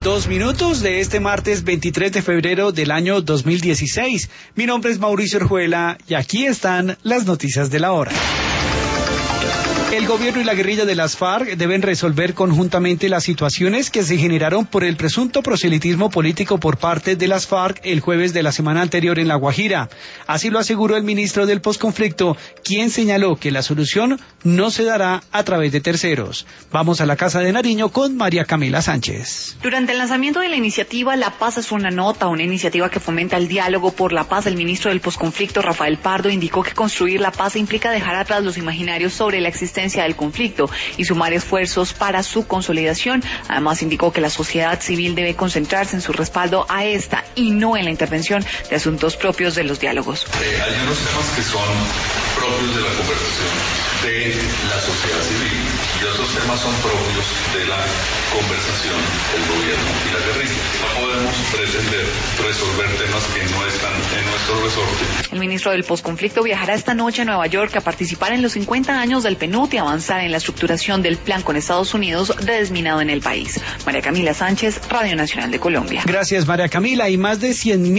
2 minutos de este martes 23 de febrero del año 2016. Mi nombre es Mauricio Orjuela y aquí están las noticias de la hora. El gobierno y la guerrilla de las FARC deben resolver conjuntamente las situaciones que se generaron por el presunto proselitismo político por parte de las FARC el jueves de la semana anterior en La Guajira. Así lo aseguró el ministro del posconflicto, quien señaló que la solución no se dará a través de terceros. Vamos a la Casa de Nariño con María Camila Sánchez. Durante el lanzamiento de la iniciativa La Paz es una nota, una iniciativa que fomenta el diálogo por la paz, el ministro del posconflicto, Rafael Pardo, indicó que construir la paz implica dejar atrás los imaginarios sobre la existencia del conflicto y sumar esfuerzos para su consolidación. Además, indicó que la sociedad civil debe concentrarse en su respaldo a esta y no en la intervención de asuntos propios de los diálogos. Hay unos temas que son propios de la conversación de la sociedad civil y otros temas son propios de la conversación del gobierno y la guerrilla. No podemos pretender resolver temas que no están en nuestro resorte. El ministro del posconflicto viajará esta noche a Nueva York a participar en los 50 años del PNUD y avanzar en la estructuración del plan con Estados Unidos de desminado en el país. María Camila Sánchez, Radio Nacional de Colombia. Gracias, María Camila. Y más de 100.000